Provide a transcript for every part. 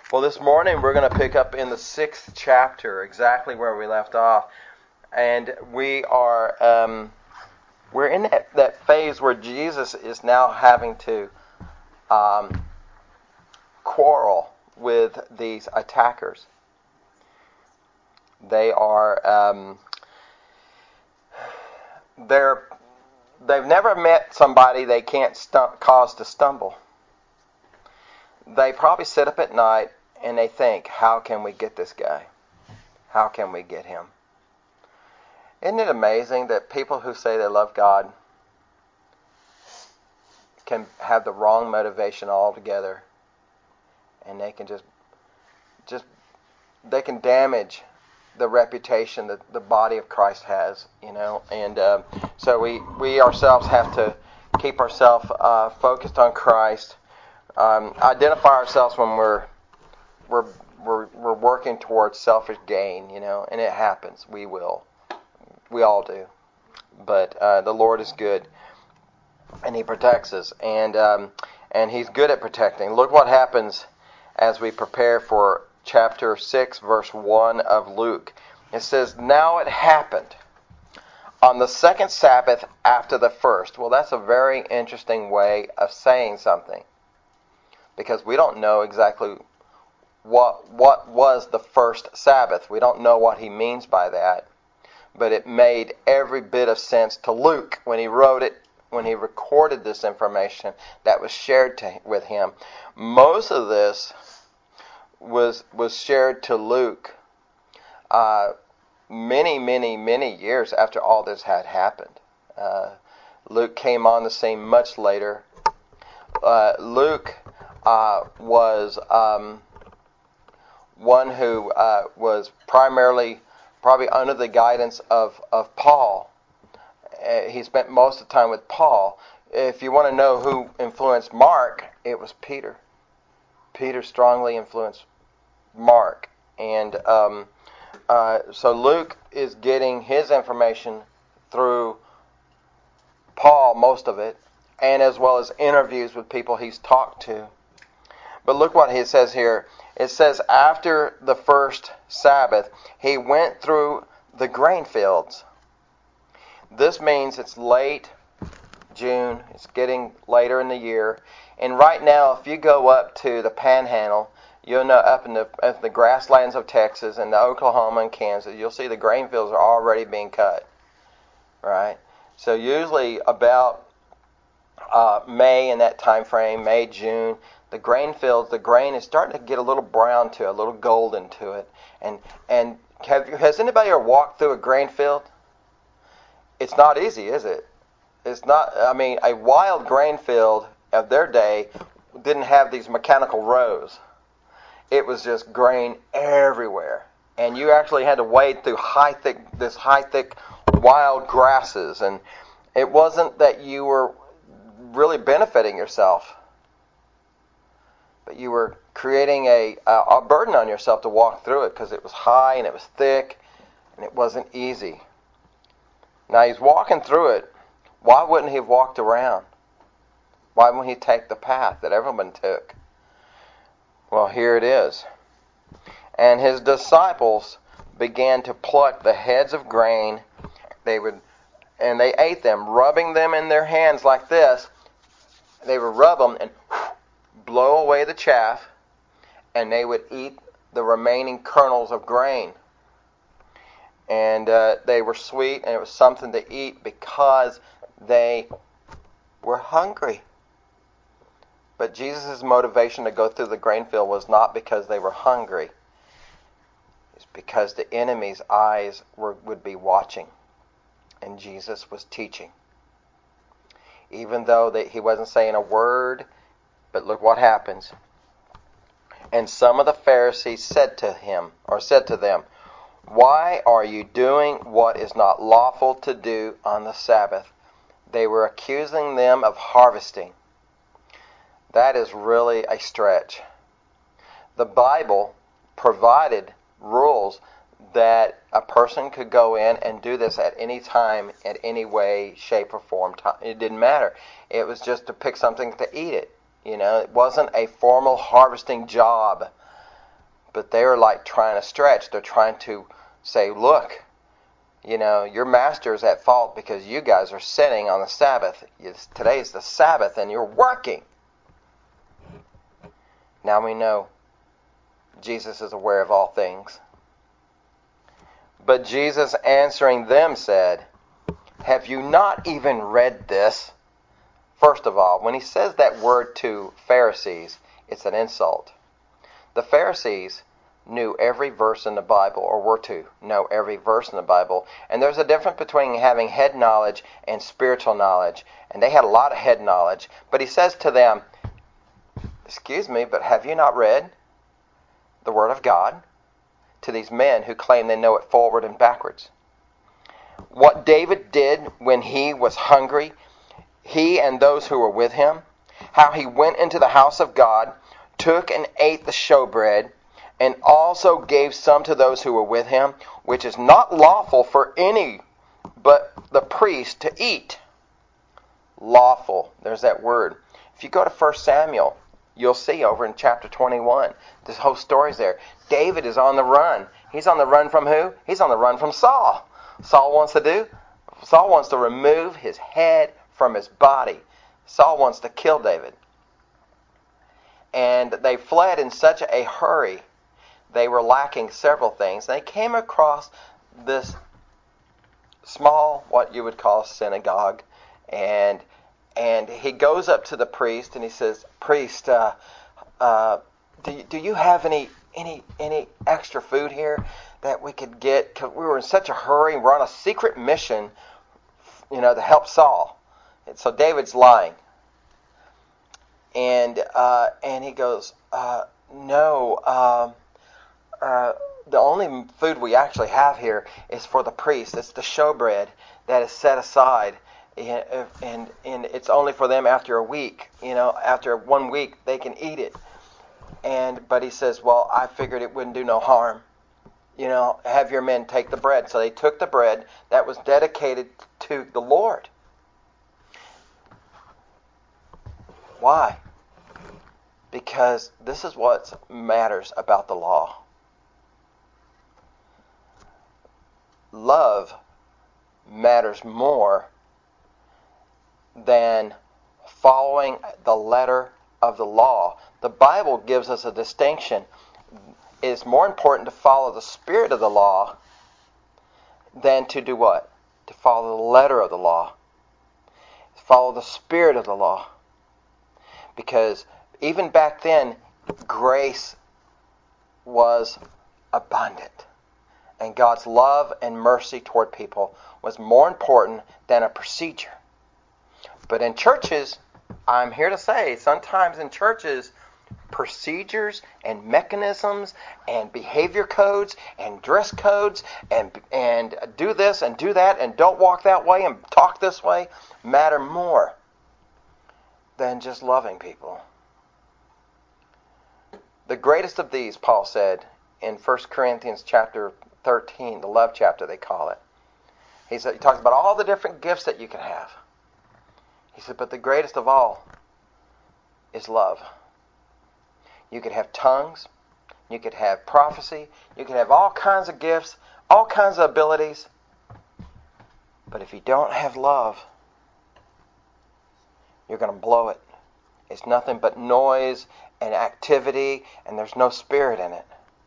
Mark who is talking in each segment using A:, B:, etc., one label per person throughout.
A: Well, this morning we're going to pick up in the 6th chapter, exactly where we left off, and we're in that phase where Jesus is now having to quarrel with these attackers. They are they've never met somebody they can't cause to stumble. They probably sit up at night and they think, how can we get this guy? How can we get him? Isn't it amazing that people who say they love God can have the wrong motivation altogether, and they can they can damage the reputation that the body of Christ has, and so we ourselves have to keep ourselves focused on Christ, identify ourselves when we're working towards selfish gain, and it happens. We all do, but the Lord is good, and He protects us, and He's good at protecting. Look what happens as we prepare for chapter 6, verse 1 of Luke. It says, "Now it happened on the second Sabbath after the first." Well, that's a very interesting way of saying something, because we don't know exactly what was the first Sabbath. We don't know what he means by that, but it made every bit of sense to Luke when he wrote it, when he recorded this information that was shared with him. Most of this was shared to Luke many years after all this had happened. Luke came on the scene much later. Luke was one who was primarily probably under the guidance of Paul. He spent most of the time with Paul. If you want to know who influenced Mark, it was Peter. Peter strongly influenced Mark. And so Luke is getting his information through Paul, most of it, and as well as interviews with people he's talked to. But look what he says here. It says, after the first Sabbath, he went through the grain fields. This means it's late June. It's getting later in the year. And right now, if you go up to the Panhandle, you'll know up in the grasslands of Texas and Oklahoma and Kansas, you'll see the grain fields are already being cut. Right? So usually about May in that time frame, May, June, the grain fields, the grain is starting to get a little brown to it, a little golden to it. And has anybody ever walked through a grain field? It's not easy, is it? It's not. I mean, a wild grain field of their day didn't have these mechanical rows. It was just grain everywhere, and you actually had to wade through high thick wild grasses, and it wasn't that you were really benefiting yourself, but you were creating a burden on yourself to walk through it, because it was high and it was thick and it wasn't easy. Now he's walking through it. Why wouldn't he have walked around? Why wouldn't he take the path that everyone took? Well, here it is. And his disciples began to pluck the heads of grain. They ate them, rubbing them in their hands like this. They would rub them and blow away the chaff, and they would eat the remaining kernels of grain. And they were sweet, and it was something to eat because they were hungry. But Jesus' motivation to go through the grain field was not because they were hungry. It's because the enemy's eyes would be watching, and Jesus was teaching. Even though he wasn't saying a word, but look what happens. And some of the Pharisees said to them, "Why are you doing what is not lawful to do on the Sabbath?" They were accusing them of harvesting. That is really a stretch. The Bible provided rules that a person could go in and do this at any time, at any way, shape, or form. It didn't matter. It was just to pick something to eat it. It wasn't a formal harvesting job. But they're like trying to stretch. They're trying to say, look, your master is at fault because you guys are sinning on the Sabbath. Today is the Sabbath and you're working. Now we know Jesus is aware of all things. But Jesus answering them said, have you not even read this? First of all, when he says that word to Pharisees, it's an insult. The Pharisees knew every verse in the Bible, or were to know every verse in the Bible. And there's a difference between having head knowledge and spiritual knowledge. And they had a lot of head knowledge. But he says to them, excuse me, but have you not read the Word of God? To these men who claim they know it forward and backwards. What David did when he was hungry, he and those who were with him, how he went into the house of God, took and ate the showbread, and also gave some to those who were with him, which is not lawful for any but the priest to eat. Lawful, there's that word. If you go to 1 Samuel, you'll see over in chapter 21, this whole story's there. David is on the run. He's on the run from who? He's on the run from Saul. Saul wants to remove his head from his body. Saul wants to kill David. And they fled in such a hurry. They were lacking several things. They came across this small, what you would call synagogue, and he goes up to the priest and he says, "Priest, do you have any extra food here that we could get? 'Cause we were in such a hurry. We're on a secret mission, to help Saul." And so David's lying, and he goes, "No. The only food we actually have here is for the priest. It's the showbread that is set aside, and it's only for them after a week. After 1 week they can eat it." But he says, "Well, I figured it wouldn't do no harm. Have your men take the bread." So they took the bread that was dedicated to the Lord. Why? Because this is what matters about the law. Love matters more than following the letter of the law. The Bible gives us a distinction. It is more important to follow the spirit of the law than to do what? To follow the letter of the law. Follow the spirit of the law. Because even back then, grace was abundant. And God's love and mercy toward people was more important than a procedure. But in churches, I'm here to say, sometimes in churches, procedures and mechanisms and behavior codes and dress codes and do this and do that and don't walk that way and talk this way matter more than just loving people. The greatest of these, Paul said in 1 Corinthians chapter 13, the love chapter they call it. He talks about all the different gifts that you can have. He said, but the greatest of all is love. You could have tongues, you could have prophecy, you could have all kinds of gifts, all kinds of abilities. But if you don't have love, you're going to blow it. It's nothing but noise and activity, and there's no spirit in it.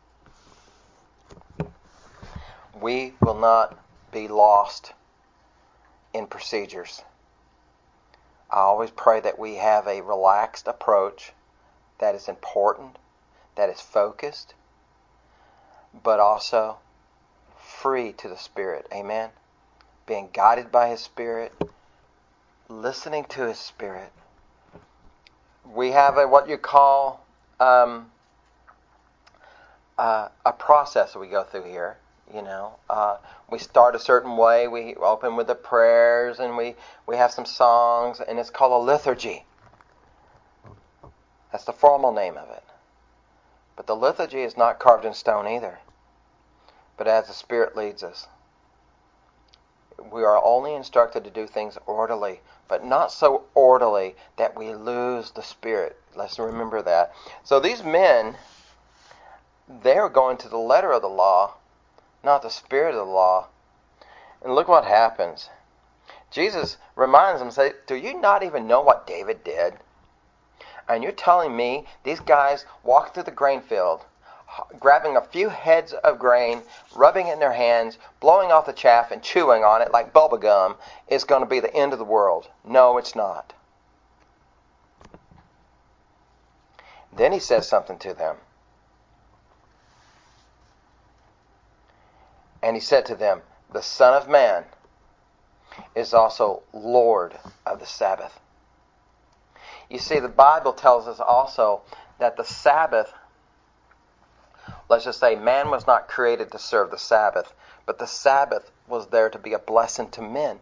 A: We will not be lost in procedures. I always pray that we have a relaxed approach that is important, that is focused, but also free to the Spirit. Amen? Being guided by His Spirit, listening to His Spirit. We have what you call a process that we go through here. We start a certain way. We open with the prayers, and we have some songs, and it's called a liturgy. That's the formal name of it. But the liturgy is not carved in stone either, but as the Spirit leads us. We are only instructed to do things orderly, but not so orderly that we lose the Spirit. Let's remember that. So these men they're going to the letter of the law, not the spirit of the law. And look what happens. Jesus reminds them, say, do you not even know what David did? And you're telling me these guys walked through the grain field, grabbing a few heads of grain, rubbing it in their hands, blowing off the chaff and chewing on it like bubble gum is going to be the end of the world. No, it's not. Then he says something to them. And he said to them, the Son of Man is also Lord of the Sabbath. You see, the Bible tells us also that the Sabbath, let's just say man was not created to serve the Sabbath, but the Sabbath was there to be a blessing to men.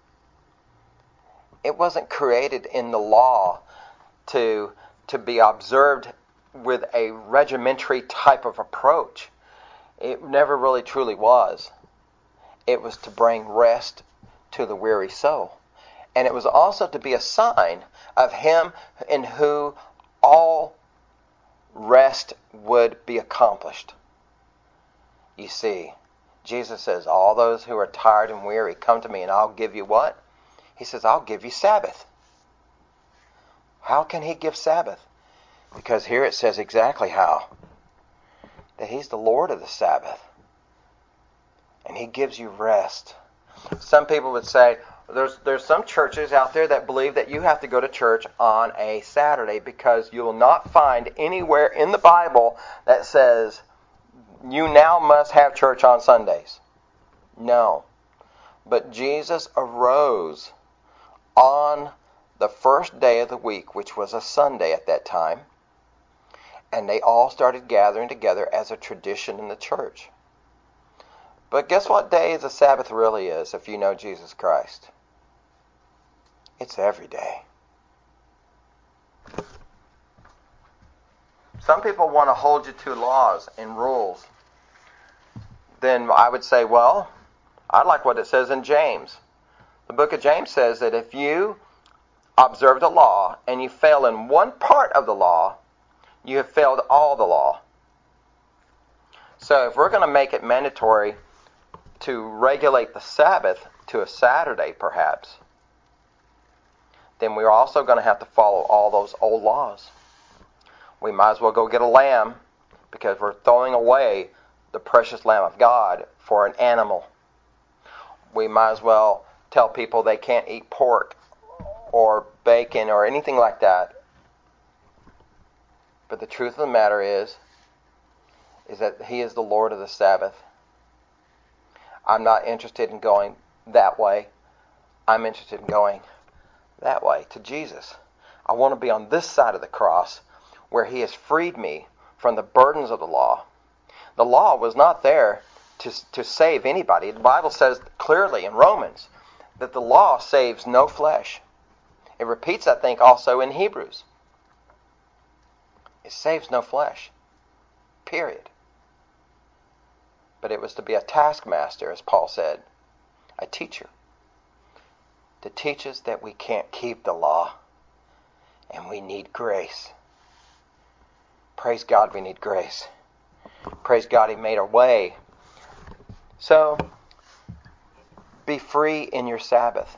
A: It wasn't created in the law to be observed with a regimentary type of approach. It never really truly was. It was to bring rest to the weary soul. And it was also to be a sign of him in who all rest would be accomplished. You see, Jesus says, all those who are tired and weary, come to me and I'll give you what? He says, I'll give you Sabbath. How can he give Sabbath? Because here it says exactly how. That he's the Lord of the Sabbath. And he gives you rest. Some people would say, there's some churches out there that believe that you have to go to church on a Saturday because you will not find anywhere in the Bible that says you now must have church on Sundays. No. But Jesus arose on the first day of the week, which was a Sunday at that time, and they all started gathering together as a tradition in the church. But guess what day the Sabbath really is if you know Jesus Christ? It's every day. Some people want to hold you to laws and rules. Then I would say, well, I like what it says in James. The book of James says that if you observe the law and you fail in one part of the law, you have failed all the law. So if we're going to make it mandatory to regulate the Sabbath to a Saturday perhaps, then we're also going to have to follow all those old laws. We might as well go get a lamb because we're throwing away the precious Lamb of God for an animal. We might as well tell people they can't eat pork or bacon or anything like that. But the truth of the matter is that he is the Lord of the Sabbath. I'm not interested in going that way. I'm interested in going that way to Jesus. I want to be on this side of the cross where he has freed me from the burdens of the law. The law was not there to save anybody. The Bible says clearly in Romans that the law saves no flesh. It repeats, I think, also in Hebrews. It saves no flesh. Period. But it was to be a taskmaster, as Paul said, a teacher, to teach us that we can't keep the law and we need grace. Praise God, we need grace. Praise God, he made a way. So, be free in your Sabbath.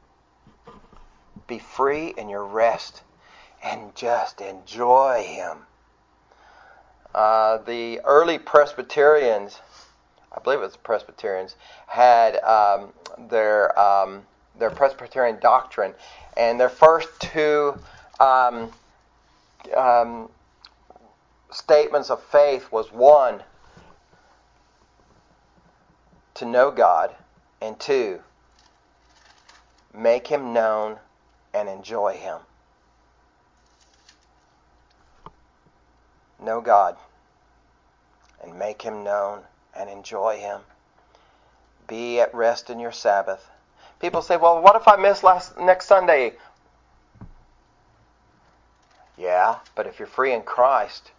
A: Be free in your rest and just enjoy him. The early Presbyterians, I believe it was the Presbyterians, had their Presbyterian doctrine, and their first two statements of faith was, one, to know God, and two, make him known and enjoy him. Know God and make him known and enjoy him. Be at rest in your Sabbath. People say, well, what if I miss next Sunday? Yeah, but if you're free in Christ,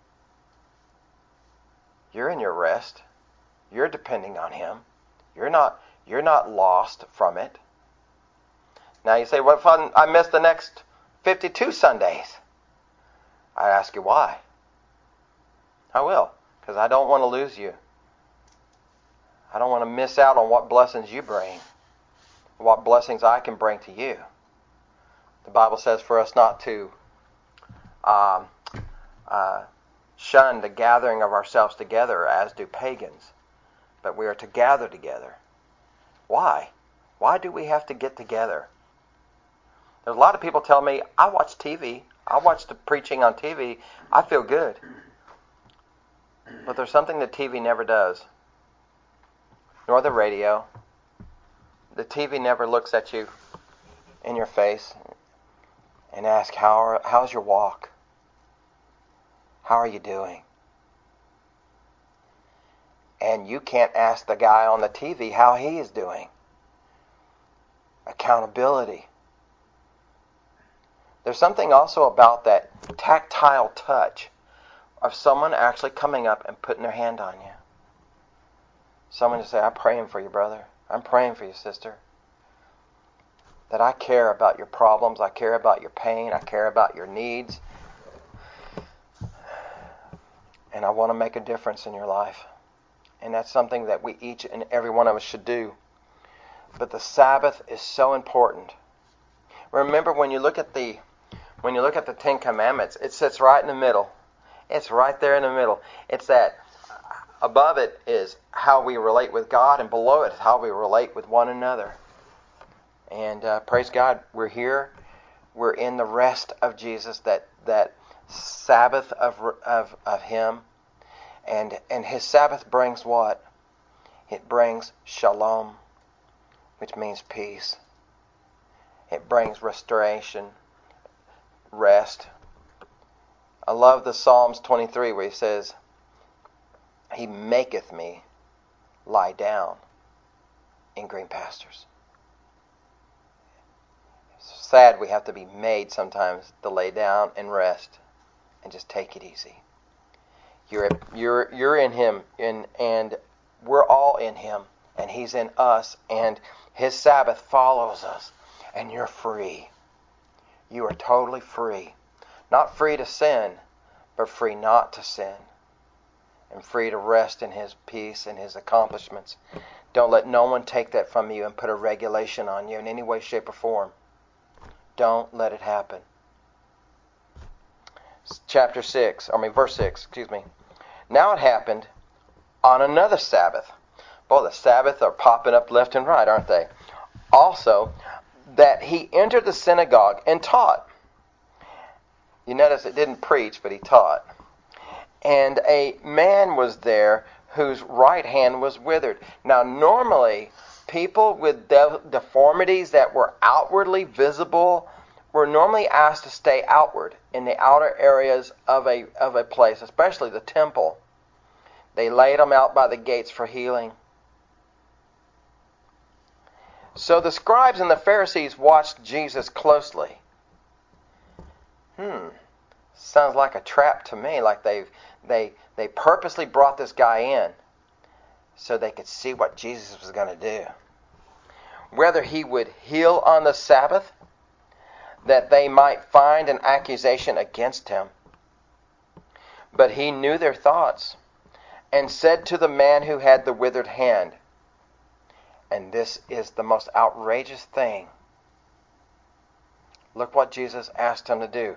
A: you're in your rest. You're depending on him. You're not lost from it. Now you say, what if I miss the next 52 Sundays? I ask you why. I will. because I don't want to lose you. I don't want to miss out on what blessings you bring, what blessings I can bring to you. The Bible says for us not to shun the gathering of ourselves together as do pagans, but we are to gather together. Why? Why do we have to get together? There's a lot of people tell me, I watch TV. I watch the preaching on TV. I feel good. But there's something that TV never does. Nor the radio. The TV never looks at you in your face and asks, how's your walk? How are you doing? And you can't ask the guy on the TV how he is doing. Accountability. There's something also about that tactile touch of someone actually coming up and putting their hand on you. Someone to say, I'm praying for you, brother. I'm praying for you, sister. That I care about your problems. I care about your pain. I care about your needs. And I want to make a difference in your life. And that's something that we each and every one of us should do. But the Sabbath is so important. Remember, when you look at the Ten Commandments, it sits right in the middle. It's right there in the middle. It's that above it is how we relate with God, and below it is how we relate with one another. And praise God, we're here. We're in the rest of Jesus, that Sabbath of Him. And His Sabbath brings what? It brings shalom, which means peace. It brings restoration, rest. I love the Psalms 23 where He says, He maketh me lie down in green pastures. It's sad we have to be made sometimes to lay down and rest and just take it easy. You're in Him, and we're all in Him, and He's in us, and His Sabbath follows us, and you're free. You are totally free. Not free to sin, but free not to sin. And free to rest in His peace and His accomplishments. Don't let no one take that from you and put a regulation on you in any way, shape, or form. Don't let it happen. Verse 6. Now it happened on another Sabbath. Boy, the Sabbath are popping up left and right, aren't they? Also, that He entered the synagogue and taught. You notice it didn't preach, but He taught. And a man was there whose right hand was withered. Now, normally, people with deformities that were outwardly visible were normally asked to stay outward in the outer areas of a place, especially the temple. They laid them out by the gates for healing. So the scribes and the Pharisees watched Jesus closely. Sounds like a trap to me, like they purposely brought this guy in so they could see what Jesus was going to do. Whether He would heal on the Sabbath, that they might find an accusation against Him. But He knew their thoughts, and said to the man who had the withered hand, and this is the most outrageous thing. Look what Jesus asked him to do.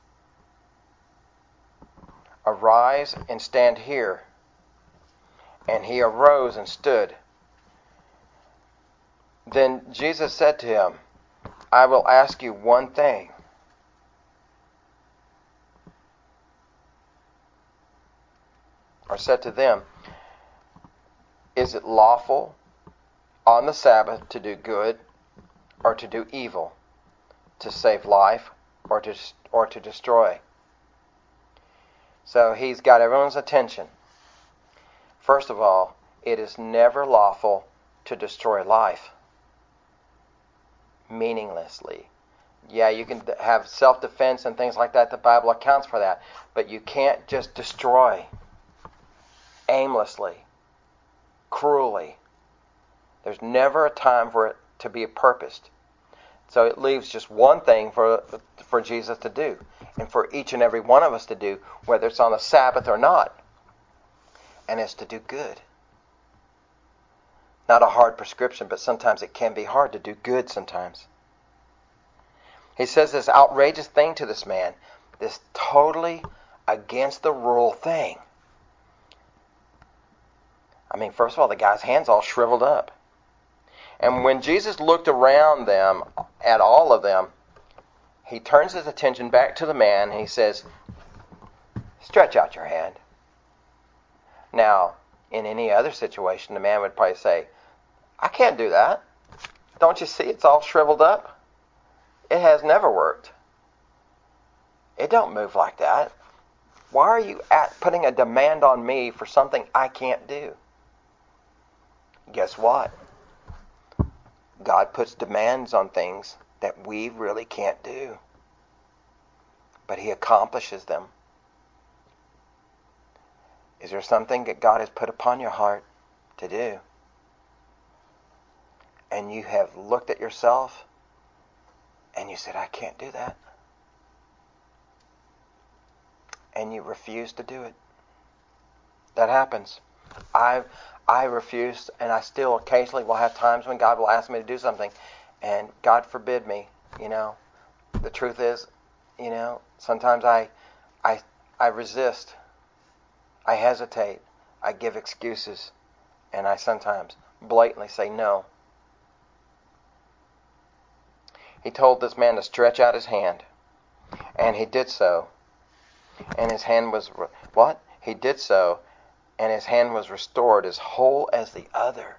A: Arise and stand here. And he arose and stood. Then Jesus said to him, I will ask you one thing. Or said to them, is it lawful on the Sabbath to do good or to do evil, to save life or to destroy? So He's got everyone's attention. First of all, it is never lawful to destroy life meaninglessly. Yeah, you can have self-defense and things like that. The Bible accounts for that. But you can't just destroy aimlessly, cruelly. There's never a time for it to be purposed. So it leaves just one thing for Jesus to do, and for each and every one of us to do, whether it's on the Sabbath or not. and it's to do good. Not a hard prescription, but sometimes it can be hard to do good sometimes. He says this outrageous thing to this man, this totally against the rule thing. I mean, first of all, the guy's hand's all shriveled up. And when Jesus looked around them, at all of them, he turns his attention back to the man and he says, stretch out your hand. Now, in any other situation, the man would probably say, I can't do that. Don't you see it's all shriveled up? It has never worked. It don't move like that. Why are you putting a demand on me for something I can't do? Guess what? God puts demands on things that we really can't do. But He accomplishes them. Is there something that God has put upon your heart to do? And you have looked at yourself and you said, I can't do that. And you refuse to do it. That happens. I refuse, and I still occasionally will have times when God will ask me to do something, and God forbid me, The truth is, sometimes I resist. I hesitate. I give excuses, and I sometimes blatantly say no. He told this man to stretch out his hand, and he did so. And his hand was, what? He did so, and his hand was restored as whole as the other.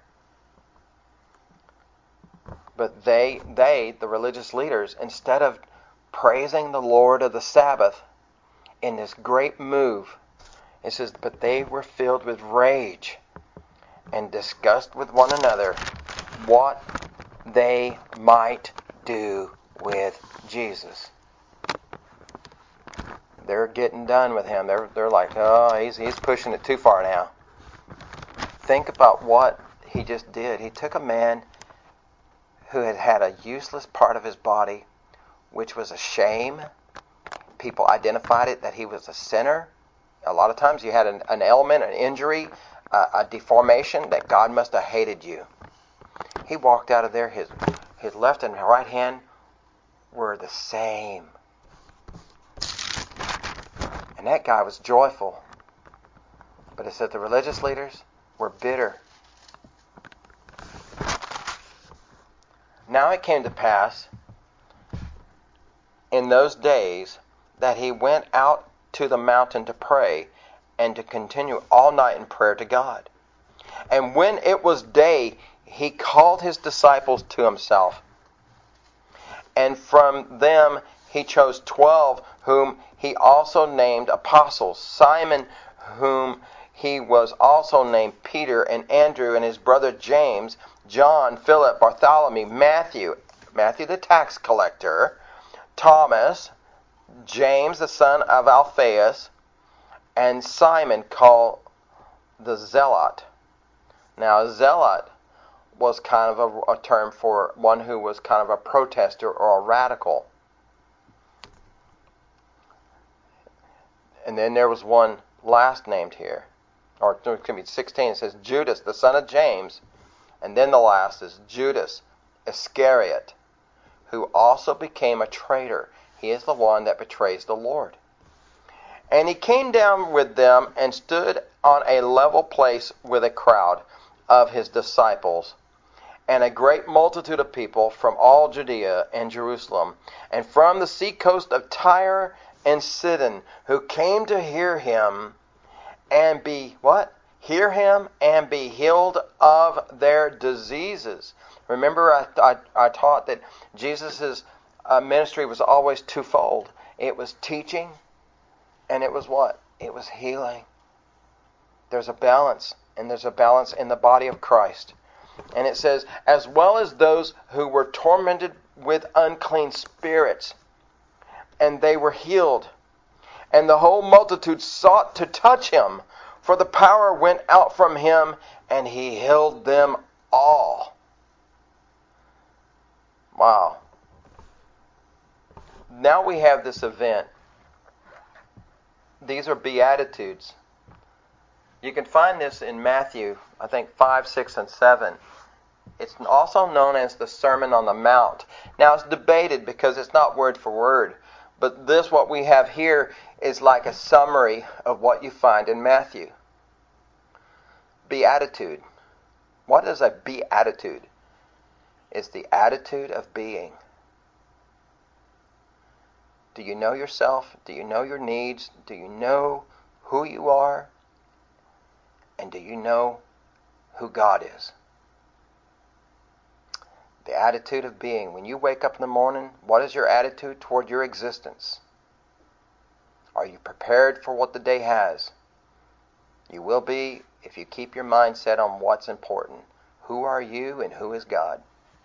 A: But they, the religious leaders, instead of praising the Lord of the Sabbath in this great move, it says, but they were filled with rage and discussed with one another what they might do with Jesus. They're getting done with him. They're like, oh, he's pushing it too far now. Think about what he just did. He took a man who had had a useless part of his body, which was a shame. People identified it that he was a sinner. A lot of times you had an ailment, an injury, a deformation that God must have hated you. He walked out of there, his left and right hand were the same. And that guy was joyful. But it said the religious leaders were bitter. Now it came to pass in those days that he went out to the mountain to pray and to continue all night in prayer to God. And when it was day, he called his disciples to himself. And from them he chose 12, whom he also named apostles. Simon, whom he was also named Peter, and Andrew and his brother James, John, Philip, Bartholomew, Matthew the tax collector, Thomas, James the son of Alphaeus, and Simon called the Zealot. Now, zealot was kind of a term for one who was kind of a protester or a radical. And then there was one last named here, or it could be 16. It says Judas, the son of James, and then the last is Judas Iscariot, who also became a traitor. He is the one that betrays the Lord. And he came down with them and stood on a level place with a crowd of his disciples and a great multitude of people from all Judea and Jerusalem, and from the seacoast of Tyre and Sidon, who came to hear him and be, what? Hear him and be healed of their diseases. Remember, I taught that Jesus' ministry was always twofold. It was teaching, and it was what? It was healing. There's a balance, and there's a balance in the body of Christ. And it says, as well as those who were tormented with unclean spirits, and they were healed. And the whole multitude sought to touch him, for the power went out from him, and he healed them all. Wow. Now we have this event. These are Beatitudes. You can find this in Matthew, I think 5, 6, and 7. It's also known as the Sermon on the Mount. Now, it's debated because it's not word for word. But this, what we have here, is like a summary of what you find in Matthew. Beatitude. What is a beatitude? It's the attitude of being. Do you know yourself? Do you know your needs? Do you know who you are? And do you know who God is? The attitude of being. When you wake up in the morning, what is your attitude toward your existence? Are you prepared for what the day has? You will be if you keep your mind set on what's important. Who are you and who is God?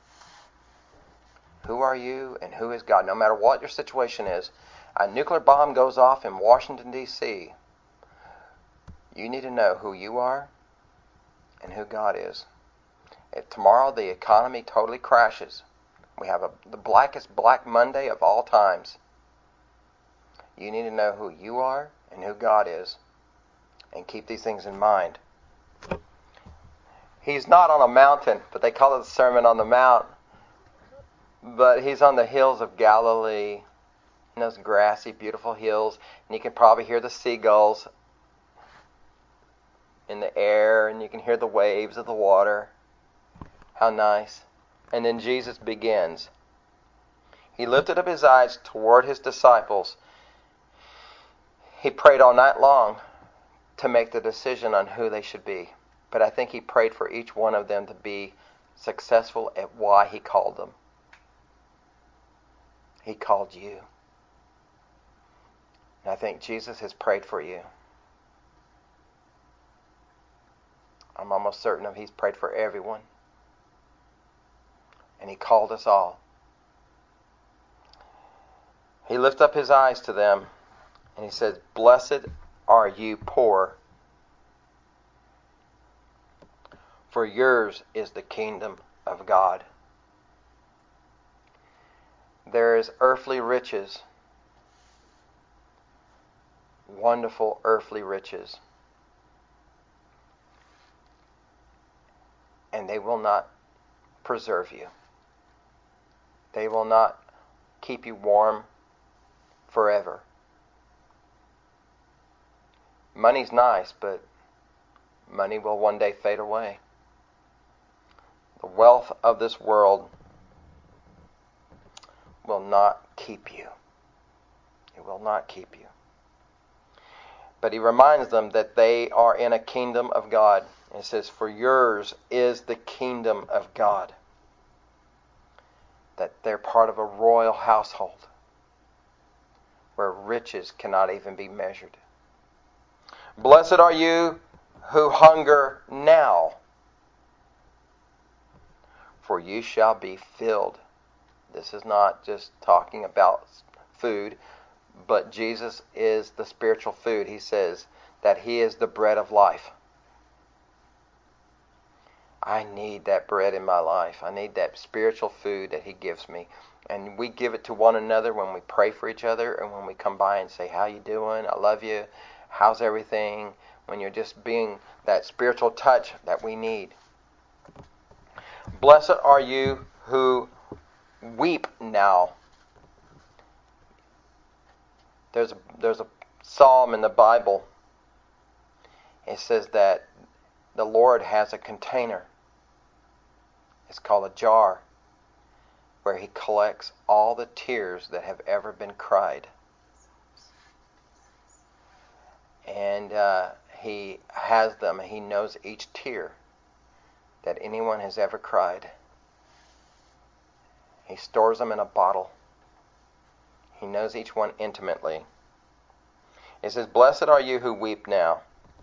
A: Who are you and who is God? No matter what your situation is, a nuclear bomb goes off in Washington, D.C. You need to know who you are and who God is. If tomorrow the economy totally crashes, we have the blackest Black Monday of all times. You need to know who you are and who God is, and keep these things in mind. He's not on a mountain, but they call it the Sermon on the Mount. But he's on the hills of Galilee, in those grassy, beautiful hills, and you can probably hear the seagulls in the air, and you can hear the waves of the water. How nice. And then Jesus begins. He lifted up his eyes toward his disciples. He prayed all night long to make the decision on who they should be. But I think he prayed for each one of them to be successful at why he called them. He called you. And I think Jesus has prayed for you. I'm almost certain of he's prayed for everyone. And he called us all. He lifted up his eyes to them and he said, "Blessed are you poor, for yours is the kingdom of God." There is earthly riches, wonderful earthly riches, and they will not preserve you. They will not keep you warm forever. Money's nice, but money will one day fade away. The wealth of this world will not keep you. It will not keep you. But he reminds them that they are in a kingdom of God. And it says, "For yours is the kingdom of God." That they're part of a royal household where riches cannot even be measured. Blessed are you who hunger now, for you shall be filled. This is not just talking about food, but Jesus is the spiritual food. He says that he is the bread of life. I need that bread in my life. I need that spiritual food that he gives me. And we give it to one another when we pray for each other and when we come by and say, "How you doing? I love you. How's everything?" When you're just being that spiritual touch that we need. Blessed are you who weep now. There's a psalm in the Bible. It says that the Lord has a container. It's called a jar, where he collects all the tears that have ever been cried. And he has them. He knows each tear that anyone has ever cried. He stores them in a bottle. He knows each one intimately. It says, "Blessed are you who weep now,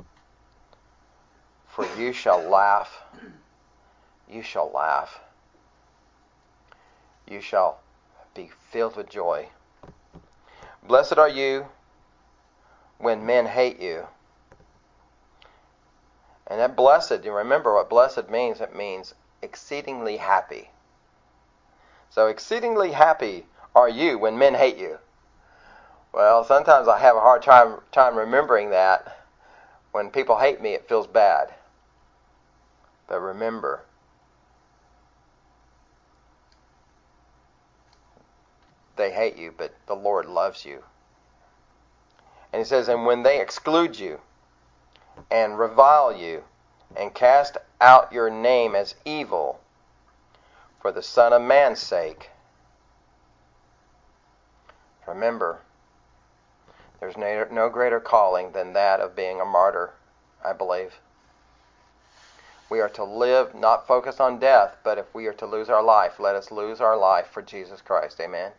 A: for you shall laugh." You shall laugh. You shall be filled with joy. Blessed are you when men hate you. And that blessed, you remember what blessed means? It means exceedingly happy. So exceedingly happy are you when men hate you. Well, sometimes I have a hard time remembering that. When people hate me, it feels bad. But remember, they hate you, but the Lord loves you. And he says, and when they exclude you and revile you and cast out your name as evil for the Son of Man's sake, remember, there's no greater calling than that of being a martyr, I believe. We are to live, not focus on death, but if we are to lose our life, let us lose our life for Jesus Christ. Amen?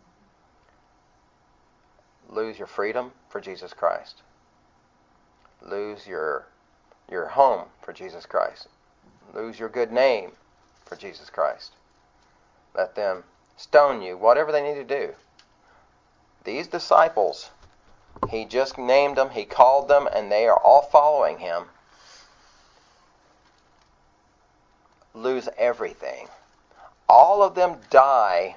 A: Lose your freedom for Jesus Christ. Lose your home for Jesus Christ. Lose your good name for Jesus Christ. Let them stone you, whatever they need to do. These disciples, he just named them, he called them, and they are all following him. Lose everything. All of them die.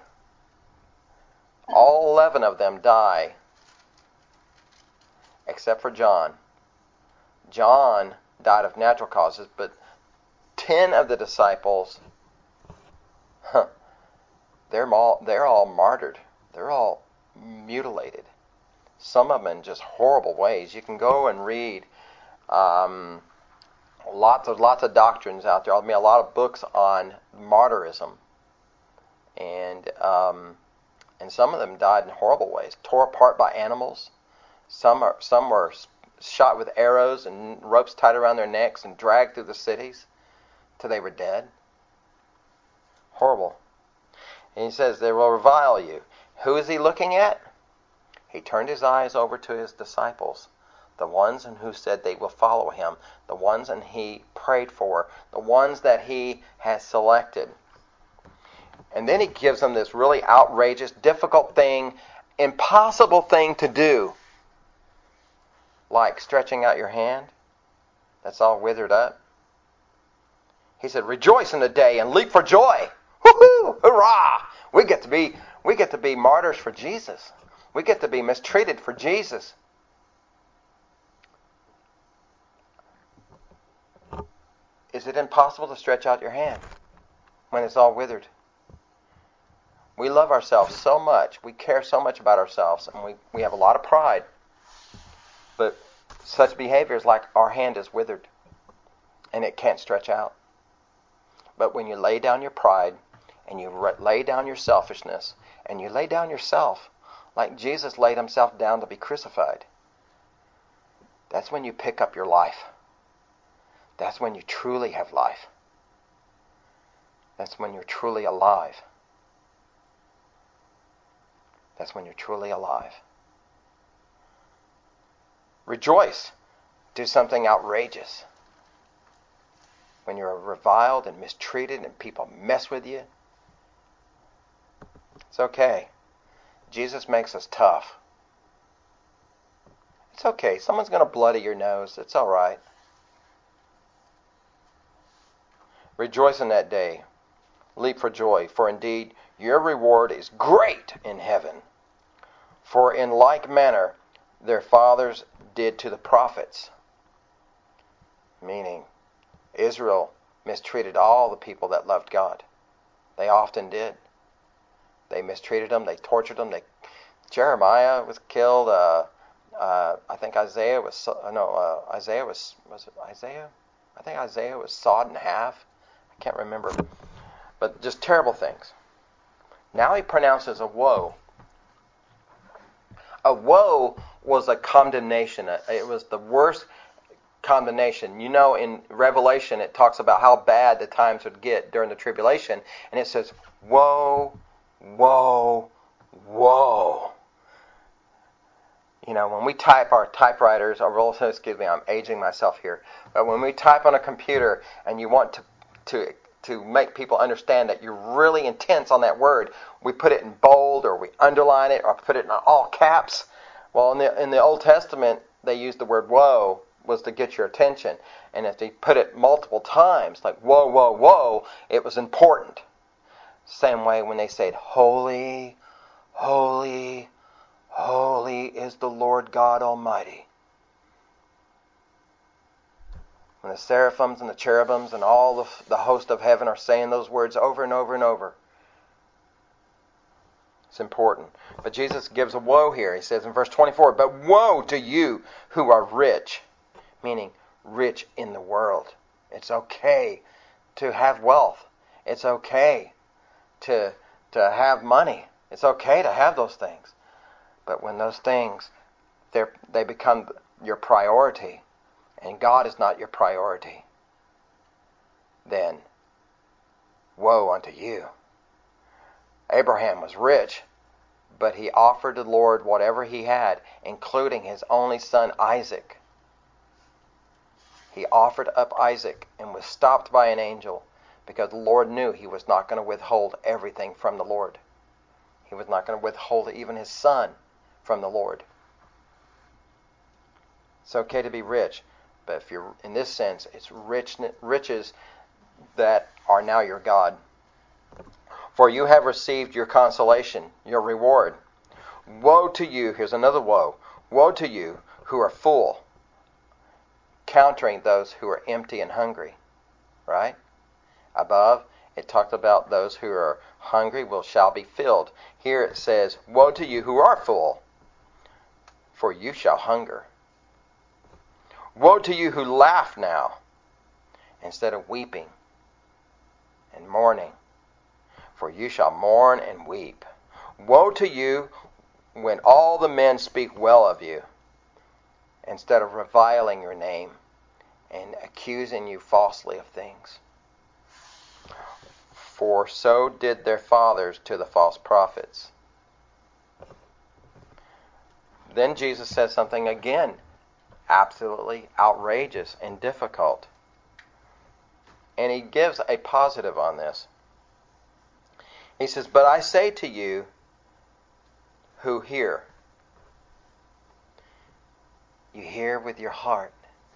A: All 11 of them die. Except for John. John died of natural causes, but 10 of the disciples, they're all martyred. They're all mutilated. Some of them in just horrible ways. You can go and read lots of doctrines out there. I mean, a lot of books on martyrism, and some of them died in horrible ways, tore apart by animals. Some were shot with arrows and ropes tied around their necks and dragged through the cities till they were dead. Horrible. And he says they will revile you. Who is he looking at? He turned his eyes over to his disciples, the ones who said they will follow him, the ones and he prayed for, the ones that he has selected. And then he gives them this really outrageous, difficult thing, impossible thing to do. Like stretching out your hand that's all withered up. He said, rejoice in the day and leap for joy. Woohoo! Hurrah! We get to be martyrs for Jesus. We get to be mistreated for Jesus. Is it impossible to stretch out your hand when it's all withered? We love ourselves so much. We care so much about ourselves, and we have a lot of pride. But such behavior is like our hand is withered, and it can't stretch out. But when you lay down your pride, and you lay down your selfishness, and you lay down yourself, like Jesus laid himself down to be crucified, that's when you pick up your life. That's when you truly have life. That's when you're truly alive. That's when you're truly alive. Rejoice. Do something outrageous. When you're reviled and mistreated and people mess with you, it's okay. Jesus makes us tough. It's okay. Someone's going to blood at your nose. It's all right. Rejoice in that day. Leap for joy, for indeed your reward is great in heaven. For in like manner their fathers did to the prophets. Meaning, Israel mistreated all the people that loved God. They often did. They mistreated them. They tortured them. Jeremiah was killed. I think Isaiah was. Isaiah was it Isaiah? I think Isaiah was sawed in half. I can't remember. But just terrible things. Now he pronounces a woe. A woe was a condemnation. It was the worst condemnation. You know, in Revelation it talks about how bad the times would get during the tribulation, and it says, woe, woe, woe. You know, when we type our typewriters, excuse me, I'm aging myself here, but when we type on a computer and you want to make people understand that you're really intense on that word, we put it in bold or we underline it or put it in all caps. Well, in the Old Testament, they used the word woe was to get your attention. And if they put it multiple times, like whoa, whoa, whoa, it was important. Same way when they said, holy, holy, holy is the Lord God Almighty. When the seraphims and the cherubims and all the host of heaven are saying those words over and over and over. It's important. But Jesus gives a woe here. He says in verse 24, "But woe to you who are rich," meaning rich in the world. It's okay to have wealth. It's okay to have money. It's okay to have those things. But when those things, they become your priority, and God is not your priority, then woe unto you. Abraham was rich, but he offered the Lord whatever he had, including his only son Isaac. He offered up Isaac and was stopped by an angel because the Lord knew he was not going to withhold everything from the Lord. He was not going to withhold even his son from the Lord. It's okay to be rich, but if you're in this sense, it's riches that are now your God. For you have received your consolation, your reward. Woe to you, here's another woe. Woe to you who are full, countering those who are empty and hungry. Right? Above, it talked about those who are hungry shall be filled. Here it says, woe to you who are full, for you shall hunger. Woe to you who laugh now, instead of weeping and mourning, for you shall mourn and weep. Woe to you when all the men speak well of you, instead of reviling your name and accusing you falsely of things. For so did their fathers to the false prophets. Then Jesus says something again absolutely outrageous and difficult. And he gives a positive on this. He says, "But I say to you who hear," you hear with your heart.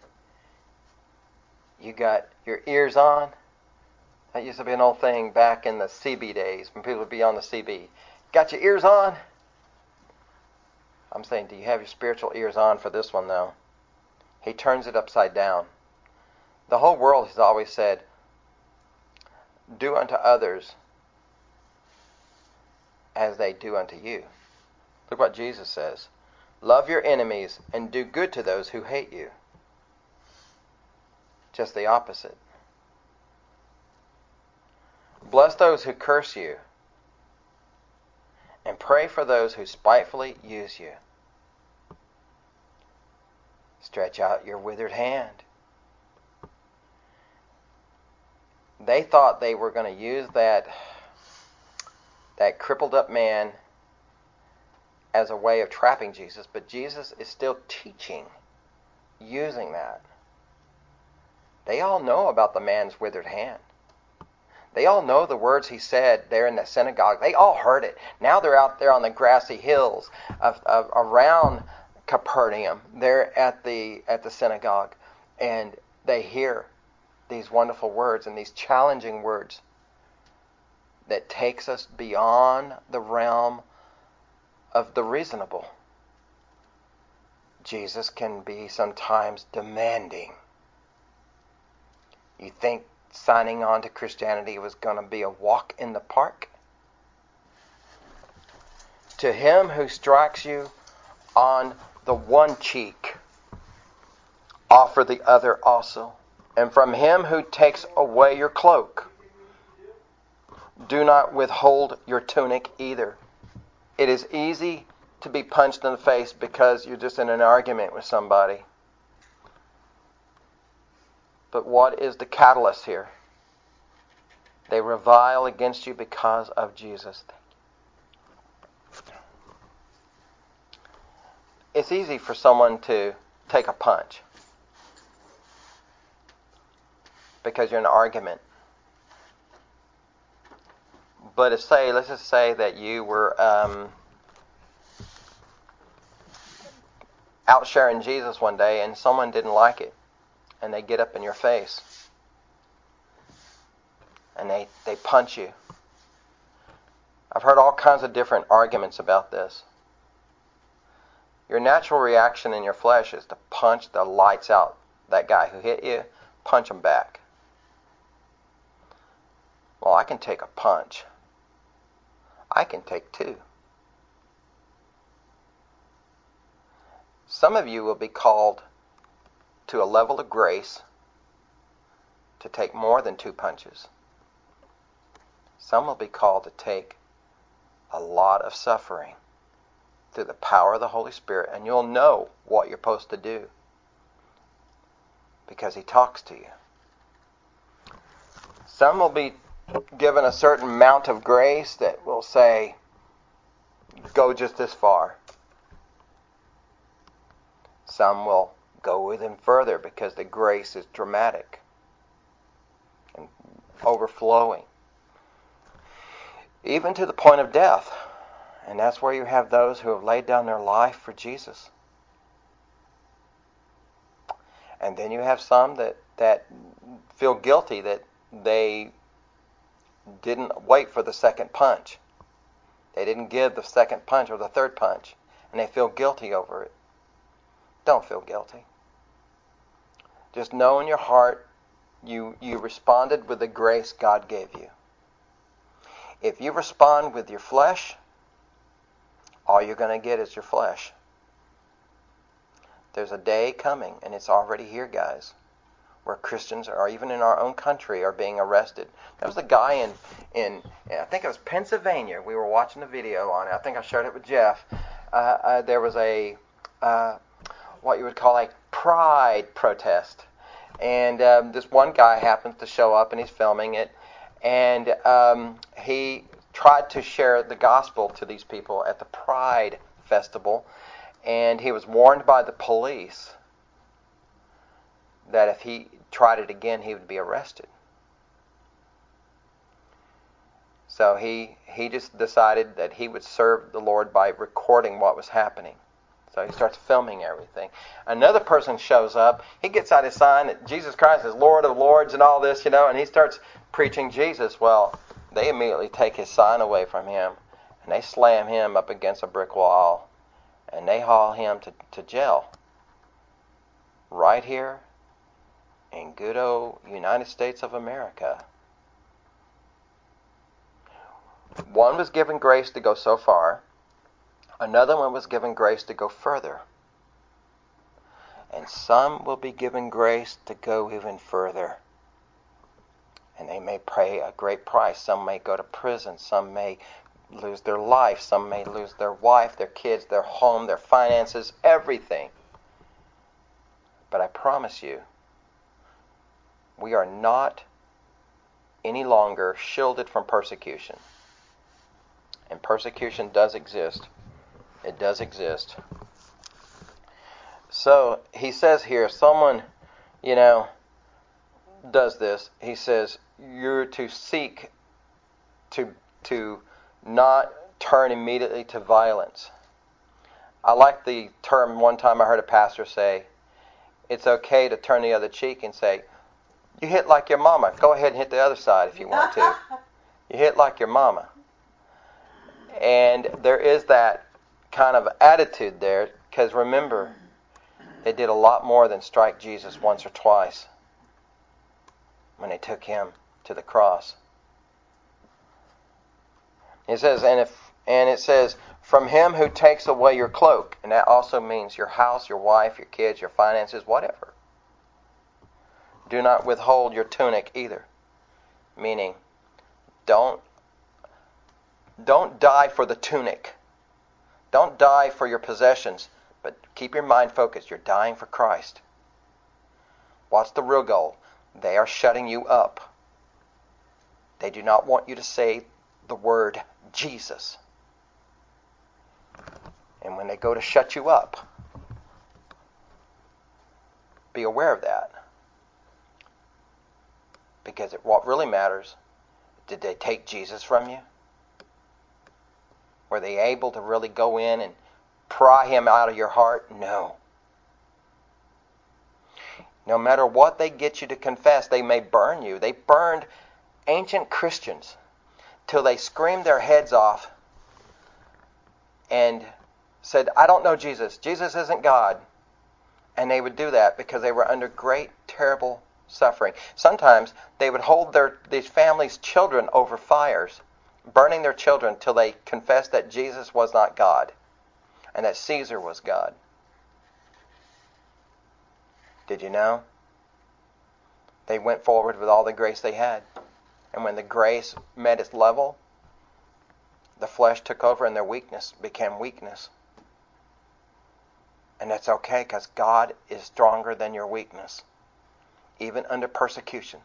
A: You got your ears on. That used to be an old thing back in the CB days when people would be on the CB. Got your ears on? I'm saying, do you have your spiritual ears on for this one, though? He turns it upside down. The whole world has always said, do unto others as they do unto you. Look what Jesus says. Love your enemies and do good to those who hate you. Just the opposite. Bless those who curse you, and pray for those who spitefully use you. Stretch out your withered hand. They thought they were going to use that crippled up man as a way of trapping Jesus, but Jesus is still teaching using that. They all know about the man's withered hand. They all know the words he said there in the synagogue. They all heard it. Now they're out there on the grassy hills around Capernaum. They're at the synagogue, and they hear these wonderful words and these challenging words that takes us beyond the realm of the reasonable. Jesus can be sometimes demanding. You think signing on to Christianity was going to be a walk in the park? To him who strikes you on the one cheek, offer the other also. And from him who takes away your cloak, do not withhold your tunic either. It is easy to be punched in the face because you're just in an argument with somebody. But what is the catalyst here? They revile against you because of Jesus. It's easy for someone to take a punch because you're in an argument. But let's just say that you were out sharing Jesus one day and someone didn't like it, and they get up in your face and they punch you. I've heard all kinds of different arguments about this. Your natural reaction in your flesh is to punch the lights out that guy who hit you, punch them back. Well, I can take a punch. I can take two. Some of you will be called to a level of grace to take more than two punches. Some will be called to take a lot of suffering through the power of the Holy Spirit, and you'll know what you're supposed to do because He talks to you. Some will be given a certain amount of grace that will say, go just this far. Some will go even further because the grace is dramatic and overflowing, even to the point of death. And that's where you have those who have laid down their life for Jesus. And then you have some that feel guilty that they didn't wait for the second punch. They didn't give the second punch or the third punch, and they feel guilty over it. Don't feel guilty. Just know in your heart you responded with the grace God gave you. If you respond with your flesh, all you're going to get is your flesh. There's a day coming, and it's already here, guys, where Christians, or even in our own country, are being arrested. There was a guy in I think it was Pennsylvania. We were watching a video on it. I think I shared it with Jeff. There was a what you would call a pride protest. And this one guy happens to show up, and he's filming it. And he tried to share the gospel to these people at the Pride Festival. And he was warned by the police that if he tried it again, he would be arrested. So he just decided that he would serve the Lord by recording what was happening. So he starts filming everything. Another person shows up. He gets out his sign that Jesus Christ is Lord of Lords and all this, and he starts preaching Jesus. Well, they immediately take his sign away from him, and they slam him up against a brick wall, and they haul him to jail. Right here in good old United States of America. One was given grace to go so far. Another one was given grace to go further. And some will be given grace to go even further. And they may pay a great price. Some may go to prison. Some may lose their life. Some may lose their wife, their kids, their home, their finances, everything. But I promise you, we are not any longer shielded from persecution. And persecution does exist. It does exist. So he says here, someone, does this. He says you're to seek to not turn immediately to violence. I like the term, one time I heard a pastor say, it's okay to turn the other cheek and say, you hit like your mama. Go ahead and hit the other side if you want to. You hit like your mama. And there is that kind of attitude there, because remember, they did a lot more than strike Jesus once or twice when they took him to the cross. It says, and it says, from him who takes away your cloak, and that also means your house, your wife, your kids, your finances, whatever. Do not withhold your tunic either. Meaning, don't die for the tunic. Don't die for your possessions, but keep your mind focused. You're dying for Christ. What's the real goal? They are shutting you up. They do not want you to say the word Jesus. And when they go to shut you up, be aware of that. Because what really matters, did they take Jesus from you? Were they able to really go in and pry him out of your heart? No. No matter what they get you to confess, they may burn you. They burned ancient Christians till they screamed their heads off and said, I don't know Jesus. Jesus isn't God. And they would do that because they were under great, terrible suffering. Sometimes they would hold these families' children over fires, burning their children till they confessed that Jesus was not God and that Caesar was God. Did you know? They went forward with all the grace they had. And when the grace met its level, the flesh took over and their weakness became weakness. And that's okay, because God is stronger than your weakness, even under persecution.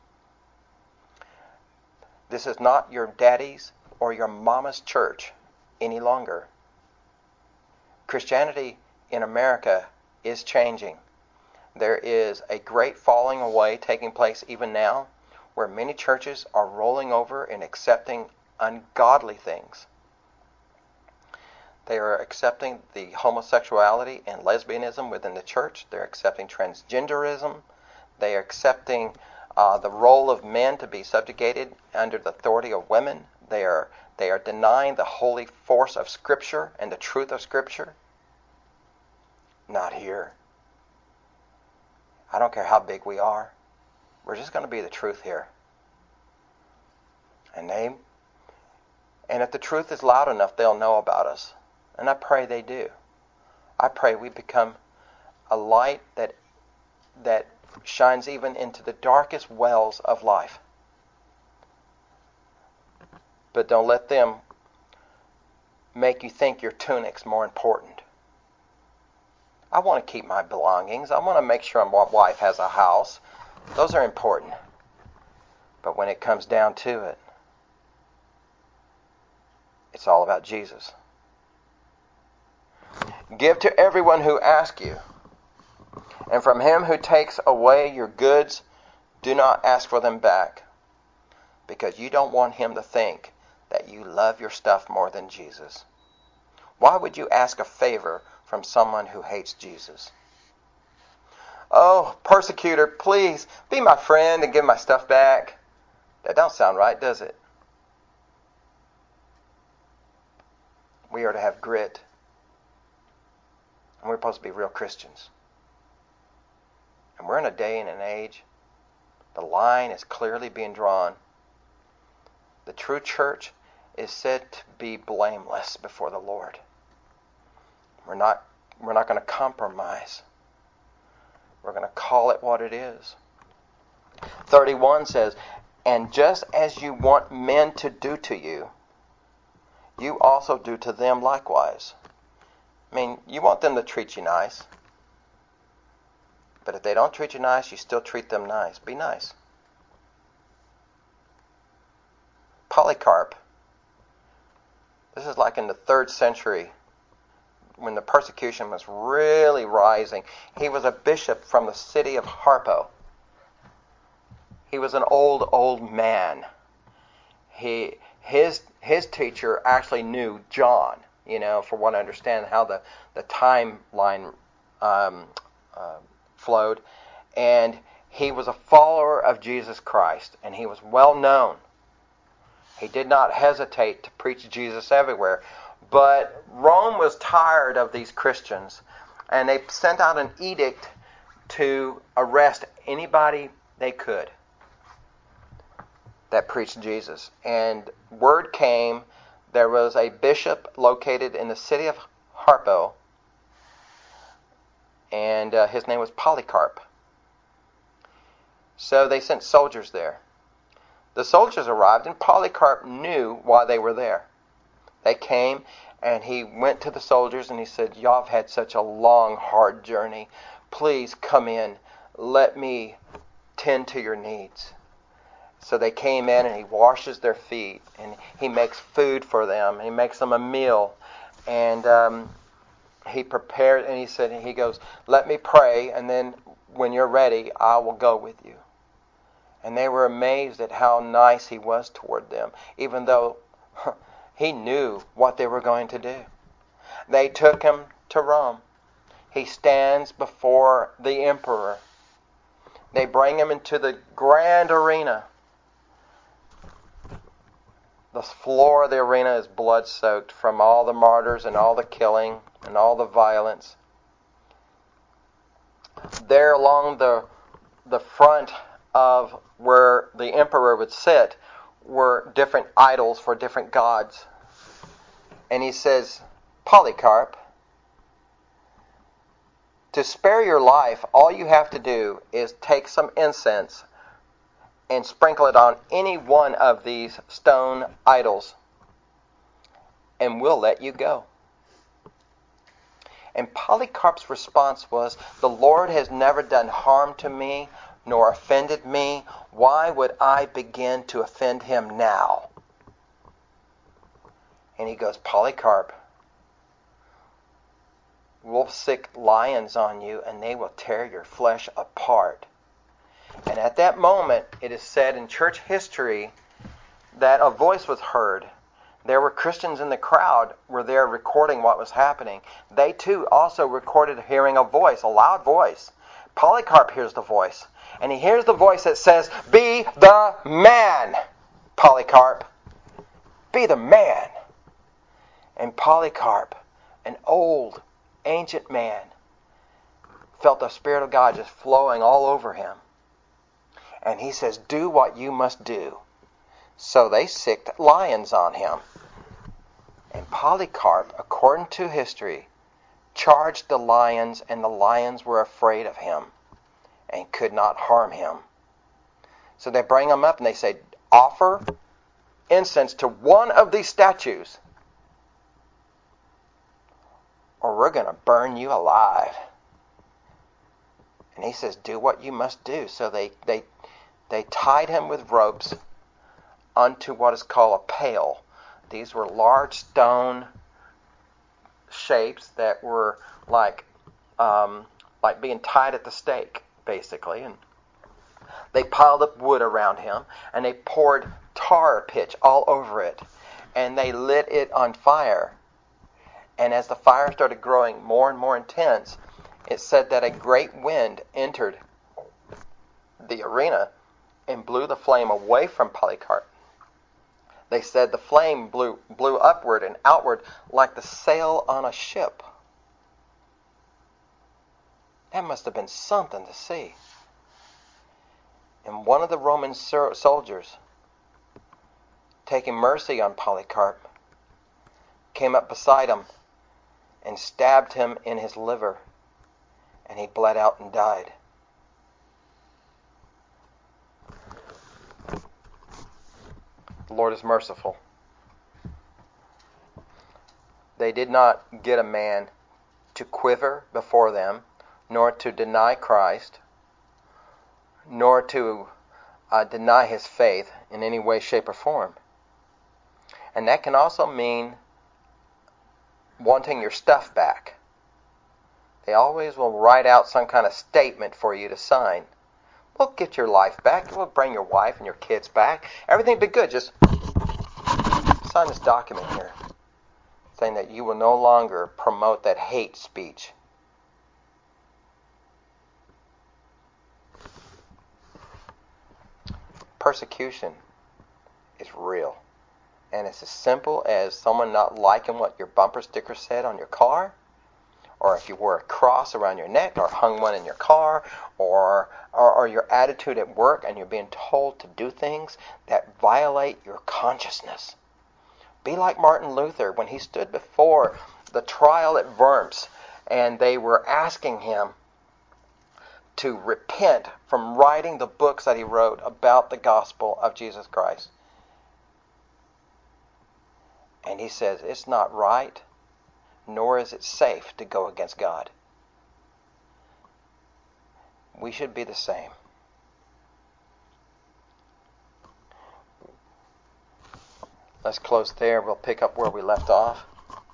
A: This is not your daddy's or your mama's church any longer. Christianity in America is changing. There is a great falling away taking place even now, where many churches are rolling over and accepting ungodly things. They are accepting the homosexuality and lesbianism within the church. They're accepting transgenderism. They are accepting the role of men to be subjugated under the authority of women. They are denying the holy force of Scripture and the truth of Scripture. Not here. I don't care how big we are. We're just going to be the truth here. And if the truth is loud enough, they'll know about us. And I pray they do. I pray we become a light that shines even into the darkest wells of life. But don't let them make you think your tunic's more important. I want to keep my belongings. I want to make sure my wife has a house. Those are important. But when it comes down to it, it's all about Jesus. Give to everyone who asks you, and from him who takes away your goods, do not ask for them back, because you don't want him to think that you love your stuff more than Jesus. Why would you ask a favor from someone who hates Jesus? Oh, persecutor, please be my friend and give my stuff back. That don't sound right, does it? We are to have grit. And we're supposed to be real Christians. And we're in a day and an age, the line is clearly being drawn. The true church is said to be blameless before the Lord. We're not going to compromise. We're going to call it what it is. 31 says, and just as you want men to do to you, you also do to them likewise. I mean, you want them to treat you nice. But if they don't treat you nice, you still treat them nice. Be nice. Polycarp. This is like in the 3rd century when the persecution was really rising. He was a bishop from the city of Harpo. He was an old man. His teacher actually knew John, for what I understand how the timeline flowed. And he was a follower of Jesus Christ, and he was well known. He did not hesitate to preach Jesus everywhere. But Rome was tired of these Christians, and they sent out an edict to arrest anybody they could that preached Jesus. And word came, there was a bishop located in the city of Harpo, and his name was Polycarp. So they sent soldiers there. The soldiers arrived, and Polycarp knew why they were there. They came, and he went to the soldiers, and he said, y'all have had such a long, hard journey. Please come in. Let me tend to your needs. So they came in, and he washes their feet, and he makes food for them, and he makes them a meal. And he prepared, and he goes, let me pray, and then when you're ready, I will go with you. And they were amazed at how nice he was toward them, even though he knew what they were going to do. They took him to Rome. He stands before the emperor. They bring him into the grand arena. The floor of the arena is blood-soaked from all the martyrs and all the killing and all the violence. There along the front of where the emperor would sit were different idols for different gods. And he says, Polycarp, to spare your life, all you have to do is take some incense and sprinkle it on any one of these stone idols, and we'll let you go. And Polycarp's response was, the Lord has never done harm to me, nor offended me. Why would I begin to offend him now? And he goes, Polycarp, we'll sick lions on you, and they will tear your flesh apart. And at that moment, it is said in church history that a voice was heard. There were Christians in the crowd were there recording what was happening. They too also recorded hearing a voice, a loud voice. Polycarp hears the voice, and he hears the voice that says, be the man, Polycarp. Be the man. And Polycarp, an old, ancient man, felt the Spirit of God just flowing all over him. And he says, do what you must do. So they sicked lions on him. And Polycarp, according to history, charged the lions, and the lions were afraid of him and could not harm him. So they bring him up and they say, offer incense to one of these statues, or we're going to burn you alive. And he says, do what you must do. So they tied him with ropes unto what is called a pail. These were large stone shapes that were like being tied at the stake, basically. And they piled up wood around him, and they poured tar pitch all over it, and they lit it on fire. And as the fire started growing more and more intense, it said that a great wind entered the arena and blew the flame away from Polycarp. They said the flame blew upward and outward like the sail on a ship. That must have been something to see. And one of the Roman soldiers, taking mercy on Polycarp, came up beside him and stabbed him in his liver, and he bled out and died. The Lord is merciful. They did not get a man to quiver before them, nor to deny Christ, nor to deny his faith in any way, shape, or form. And that can also mean wanting your stuff back. They always will write out some kind of statement for you to sign. We'll get your life back. We'll bring your wife and your kids back. Everything will be good. Just sign this document here saying that you will no longer promote that hate speech. Persecution is real. And it's as simple as someone not liking what your bumper sticker said on your car, or if you wore a cross around your neck, or hung one in your car, or your attitude at work, and you're being told to do things that violate your consciousness. Be like Martin Luther when he stood before the trial at Worms, and they were asking him to repent from writing the books that he wrote about the gospel of Jesus Christ. And he says, it's not right, nor is it safe to go against God. We should be the same. Let's close there. We'll pick up where we left off.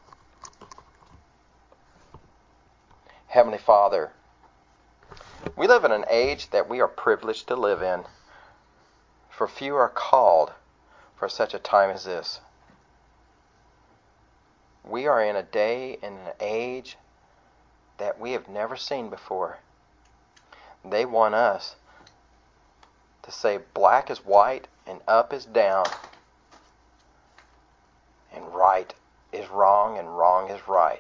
A: Heavenly Father, we live in an age that we are privileged to live in, for few are called for such a time as this. We are in a day and an age that we have never seen before. They want us to say black is white and up is down, and right is wrong and wrong is right.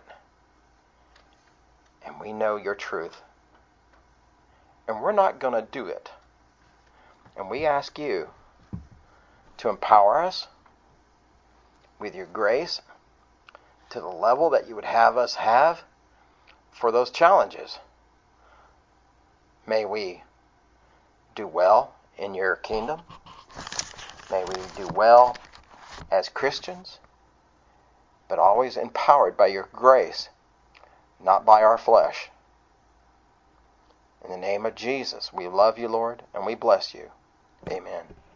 A: And we know your truth. And we're not going to do it. And we ask you to empower us with your grace to the level that you would have us have for those challenges. May we do well in your kingdom. May we do well as Christians, but always empowered by your grace, not by our flesh. In the name of Jesus, we love you, Lord, and we bless you. Amen.